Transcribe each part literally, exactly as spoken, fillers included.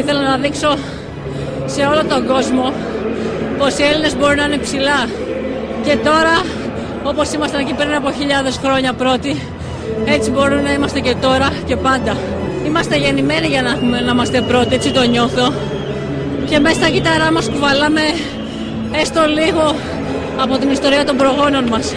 ήθελα να δείξω σε όλο τον κόσμο πως οι Έλληνες μπορούν να είναι ψηλά. Και τώρα, όπως ήμασταν εκεί πριν από χιλιάδες χρόνια πρώτοι, έτσι μπορούμε να είμαστε και τώρα και πάντα. Είμαστε γεννημένοι για να, έχουμε, να είμαστε πρώτοι, έτσι το νιώθω. Και μέσα στα κύτταρά μας κουβαλάμε έστω λίγο από την ιστορία των προγόνων μας.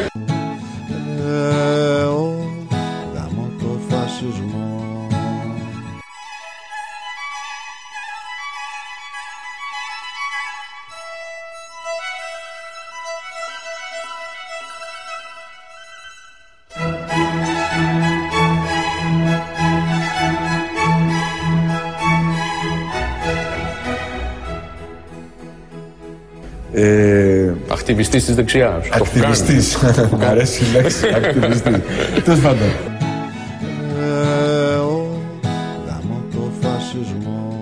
Ε, ακτιβιστής της δεξιάς. Ακτιβιστής. Μου αρέσει η λέξη. Ακτιβιστής. Τέλος πάντων. Γαμώ το φασισμό.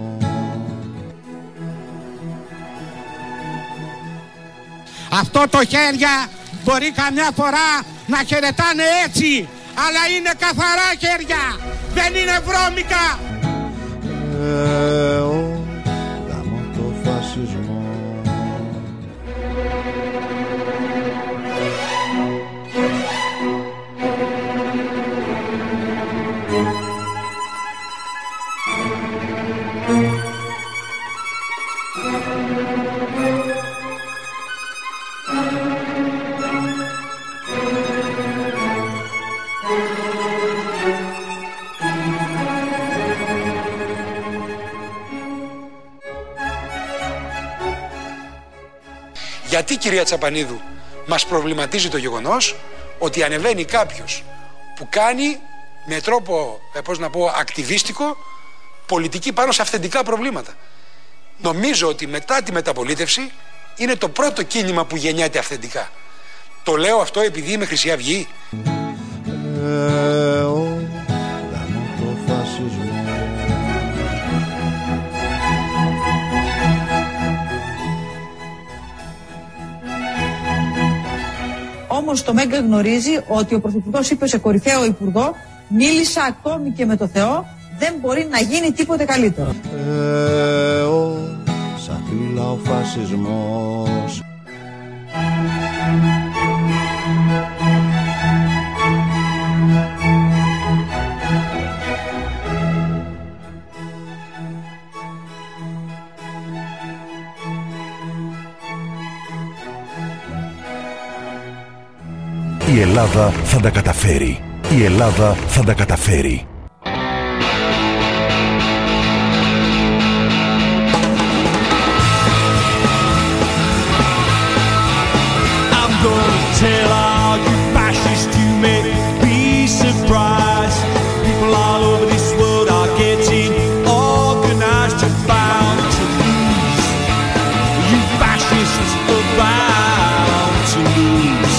Αυτό το χέρια μπορεί καμιά φορά να χαιρετάνε έτσι, αλλά είναι καθαρά χέρια. Δεν είναι βρώμικα. Γαμώ το φασισμό. Γιατί, κυρία Τσαπανίδου, μας προβληματίζει το γεγονός ότι ανεβαίνει κάποιος που κάνει με τρόπο, ε, πώς να πω, ακτιβίστικο πολιτική πάνω σε αυθεντικά προβλήματα. Νομίζω ότι μετά τη μεταπολίτευση είναι το πρώτο κίνημα που γεννιέται αυθεντικά. Το λέω αυτό επειδή είμαι Χρυσή Αυγή. Όμως το Μέγκα γνωρίζει ότι ο Πρωθυπουργός είπε σε κορυφαίο υπουργό, μίλησα ακόμη και με το Θεό, δεν μπορεί να γίνει τίποτε καλύτερο. Θεό, σαν φύλλα ο φασισμός. Η Ελλάδα θα τα καταφέρει. Η Ελλάδα θα τα καταφέρει. I'm gonna tell all you fascists you may be surprised. People all over this world are getting organized. You're bound to lose. You fascists are bound to lose.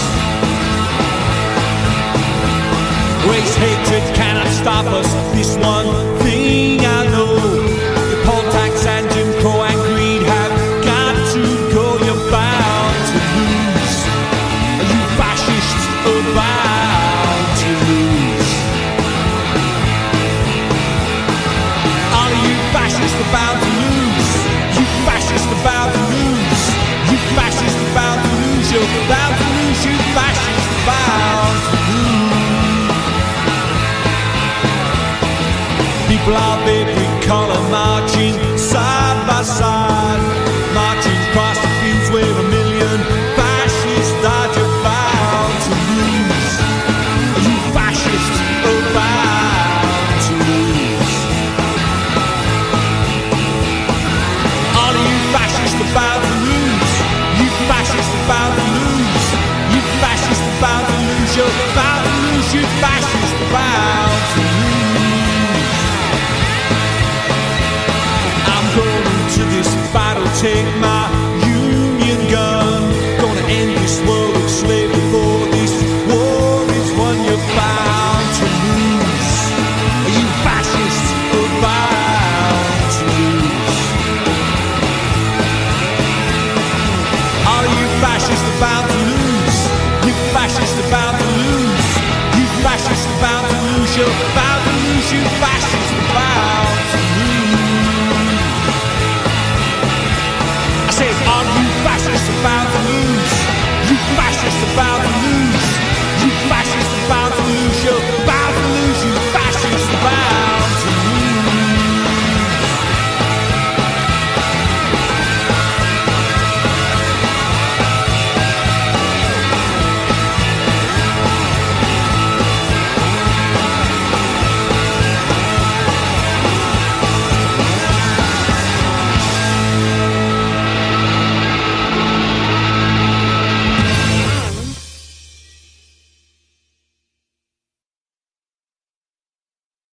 Race hatred cannot stop us. This one thing I know. The poll tax and Jim Crow and greed have got to go. You're bound to lose. You fascists are bound to lose. All of you fascists are bound to lose. You fascists are bound to lose. You fascists are bound to lose. You're bound to lose. You fascists are bound to lose. People of every color marching side by side, marching across the fields where a million fascists died. You're bound to lose. You fascists are bound to lose. All of you fascists are bound to lose. You fascists are bound to lose. You fascists are bound to lose. You're bound to lose. You fascists are bound to lose. Going to this battle, take my union gun. Gonna end this world of slavery, for this war is one you're bound to lose. You fascists are bound to lose. All you fascists are bound to lose. You fascists are bound to lose. You fascists are bound to lose. You're bound to lose. You fascists.